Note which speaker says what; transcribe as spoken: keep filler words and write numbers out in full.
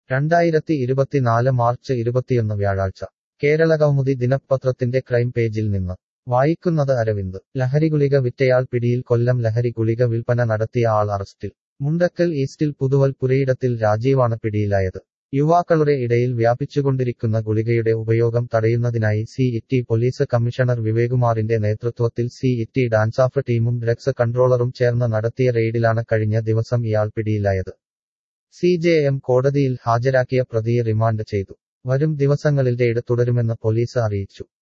Speaker 1: രണ്ടായിരത്തി ഇരുപത്തിനാല് മാർച്ച് ഇരുപത്തിയൊന്ന് വ്യാഴാഴ്ച കേരളകൗമുദി ദിനപത്രത്തിന്റെ ക്രൈം പേജിൽ നിന്ന് വായിക്കുന്നത് അരവിന്ദ് ലഹരിഗുളിക വിറ്റയാൾ പിടിയിൽ കൊല്ലം ലഹരി ഗുളിക വിൽപ്പന നടത്തിയ ആൾ അറസ്റ്റിൽ മുണ്ടക്കൽ ഈസ്റ്റിൽ പുതുവൽ പുരയിടത്തിൽ രാജീവാണ് പിടിയിലായത് യുവാക്കളുടെ ഇടയിൽ വ്യാപിച്ചുകൊണ്ടിരിക്കുന്ന ഗുളികയുടെ ഉപയോഗം തടയുന്നതിനായി സി ഇറ്റി പോലീസ് കമ്മീഷണർ വിവേകുമാറിന്റെ നേതൃത്വത്തിൽ സി ഇറ്റി ഡാൻസാഫ് ടീമും ഡ്രഗ്സ് കൺട്രോളറും ചേർന്ന് നടത്തിയ റെയ്ഡിലാണ് കഴിഞ്ഞ ദിവസം ഇയാൾ പിടിയിലായത് സി ജെ എം കോടതിയിൽ ഹാജരാക്കിയ പ്രതിയെ റിമാൻഡ് ചെയ്തു വരും ദിവസങ്ങളിൽ റെയ്ഡ് തുടരുമെന്ന് പോലീസ് അറിയിച്ചു